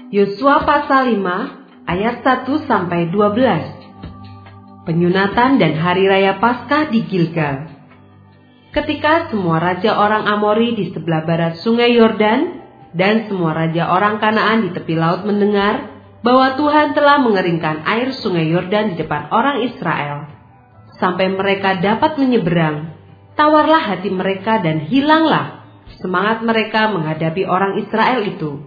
Yosua pasal 5 ayat 1-12. Penyunatan dan hari raya Paskah di Gilgal. Ketika semua raja orang Amori di sebelah barat sungai Yordan dan semua raja orang Kanaan di tepi laut mendengar bahwa Tuhan telah mengeringkan air sungai Yordan di depan orang Israel, sampai mereka dapat menyeberang, tawarlah hati mereka dan hilanglah semangat mereka menghadapi orang Israel itu.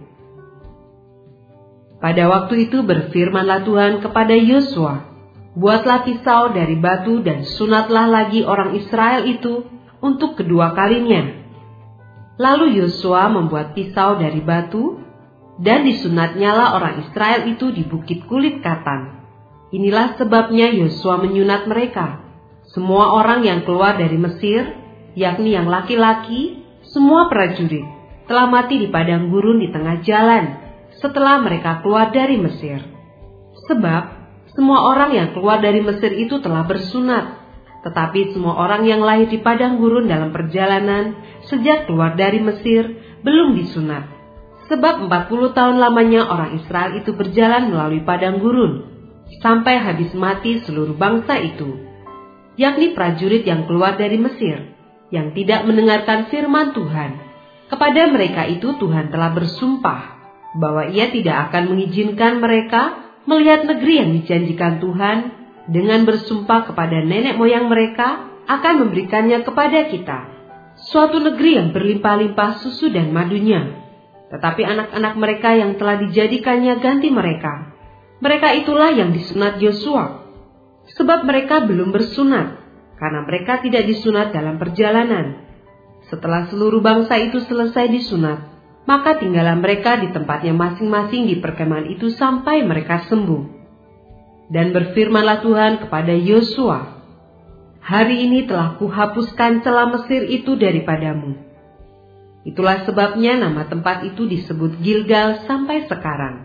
Pada waktu itu berfirmanlah Tuhan kepada Yosua, buatlah pisau dari batu dan sunatlah lagi orang Israel itu untuk kedua kalinya. Lalu Yosua membuat pisau dari batu dan disunatnyalah orang Israel itu di bukit kulit katan. Inilah sebabnya Yosua menyunat mereka. Semua orang yang keluar dari Mesir, yakni yang laki-laki, semua prajurit, telah mati di padang gurun di tengah jalan setelah mereka keluar dari Mesir. Sebab semua orang yang keluar dari Mesir itu telah bersunat, tetapi semua orang yang lahir di padang gurun dalam perjalanan sejak keluar dari Mesir belum disunat. Sebab 40 tahun lamanya orang Israel itu berjalan melalui padang gurun, sampai habis mati seluruh bangsa itu, yakni prajurit yang keluar dari Mesir, yang tidak mendengarkan firman Tuhan. Kepada mereka itu Tuhan telah bersumpah bahwa Ia tidak akan mengizinkan mereka melihat negeri yang dijanjikan Tuhan, dengan bersumpah kepada nenek moyang mereka akan memberikannya kepada kita, suatu negeri yang berlimpah-limpah susu dan madunya. Tetapi anak-anak mereka yang telah dijadikannya ganti mereka, mereka itulah yang disunat Yosua. Sebab mereka belum bersunat, karena mereka tidak disunat dalam perjalanan. Setelah seluruh bangsa itu selesai disunat, maka tinggallah mereka di tempatnya masing-masing di perkemahan itu sampai mereka sembuh. Dan berfirmanlah Tuhan kepada Yosua, hari ini telah kuhapuskan celah Mesir itu daripadamu. Itulah sebabnya nama tempat itu disebut Gilgal sampai sekarang.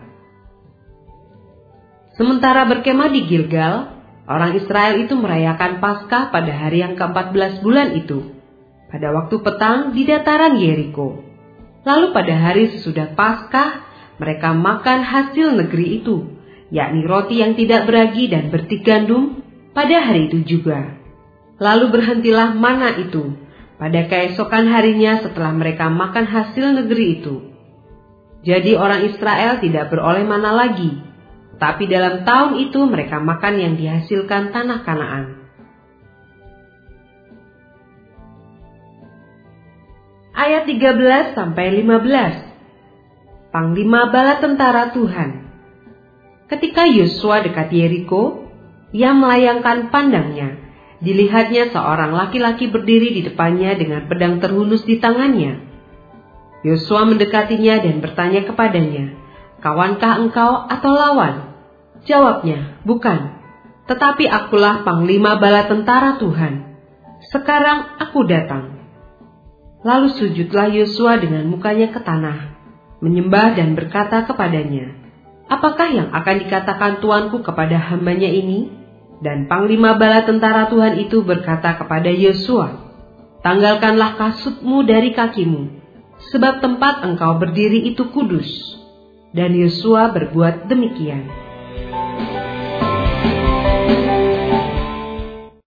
Sementara berkemah di Gilgal, orang Israel itu merayakan Paskah pada hari yang ke-14 bulan itu, pada waktu petang di dataran Yeriko. Lalu pada hari sesudah Paskah, mereka makan hasil negeri itu, yakni roti yang tidak beragi dan bertik gandum pada hari itu juga. Lalu berhentilah mana itu pada keesokan harinya setelah mereka makan hasil negeri itu. Jadi orang Israel tidak beroleh mana lagi, tapi dalam tahun itu mereka makan yang dihasilkan tanah Kanaan. Ayat 13-15. Panglima bala tentara Tuhan. Ketika Yosua dekat Yeriko, ia melayangkan pandangnya. Dilihatnya seorang laki-laki berdiri di depannya dengan pedang terhunus di tangannya. Yosua mendekatinya dan bertanya kepadanya, "Kawankah engkau atau lawan?" Jawabnya, "Bukan, tetapi akulah panglima bala tentara Tuhan. Sekarang aku datang." Lalu sujudlah Yosua dengan mukanya ke tanah, menyembah dan berkata kepadanya, "Apakah yang akan dikatakan tuanku kepada hambanya ini?" Dan panglima bala tentara Tuhan itu berkata kepada Yosua, "Tanggalkanlah kasutmu dari kakimu, sebab tempat engkau berdiri itu kudus." Dan Yosua berbuat demikian.